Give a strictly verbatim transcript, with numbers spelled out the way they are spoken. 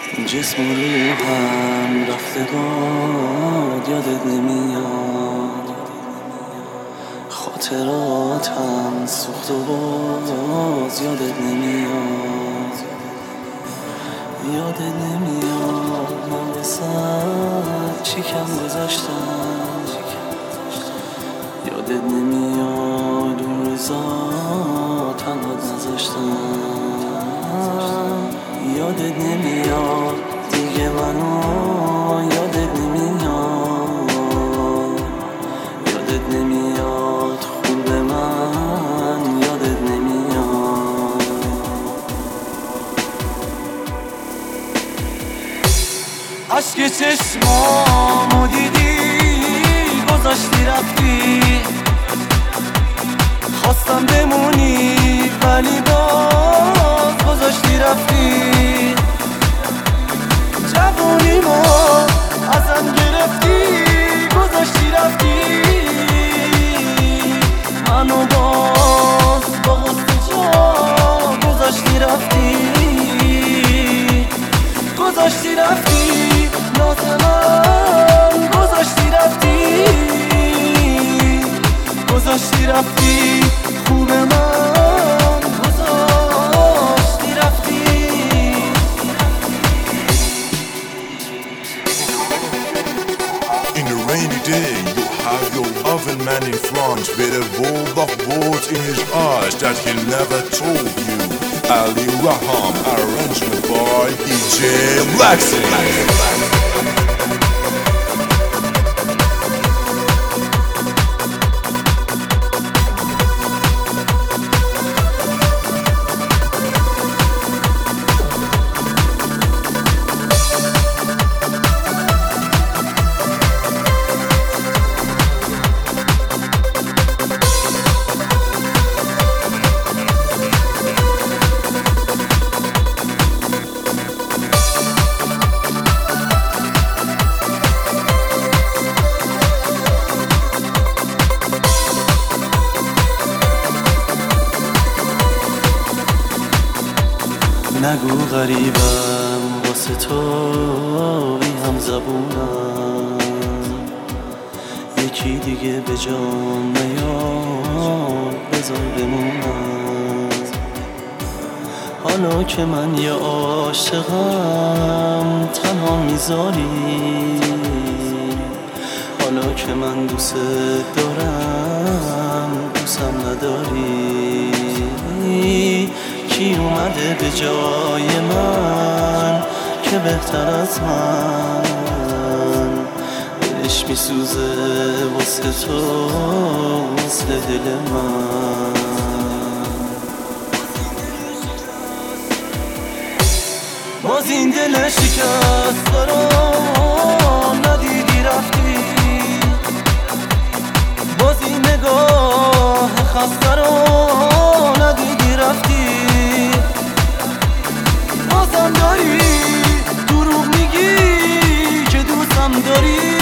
جسم و روحم رفته باد، یادت نمیاد. خاطراتم سوخت و باز یادت نمیاد. یادت نمیاد من واسه چی کم گذاشتم. یادت نمیاد اون روزا تنهات نذاشتم. یادت نمیاد دیگه منو، یادت نمیاد. یادت نمیاد خوب من، یادت نمیاد. عشق چشمامو دیدی گذاشتی رفتی. خواستم بمونی ولی باز گذاشتی رفتی. جوونیمو ازم گرفتی گذاشتی رفتی. منو باز با غصه جا گذاشتی رفتی. گذاشتی رفتی ناز من، گذاشتی رفتی. گذاشتی رفتی خوب من، گذاشتی رفتی. In a rainy day, you have your oven man in front with a world of words in his eyes that he never told you. Ali Raham, arrangement by D J Laxi. نگو غریبم واسه تو بی هم زبونم. یکی دیگه به جان نیاد بذار بمونم. حالا که من یه عاشقم تنها میذاری. حالا که من دوست دارم دوستم نداری. کی اومده به جای من که بهتر از من. دلش میسوزه واسه تو، واسه دل من. باز این دل شکست رو ندیدی رفتی. باز این نگاه خسته رو ندیدی رفتی. بازم داری دروغ میگی که دوستم داری.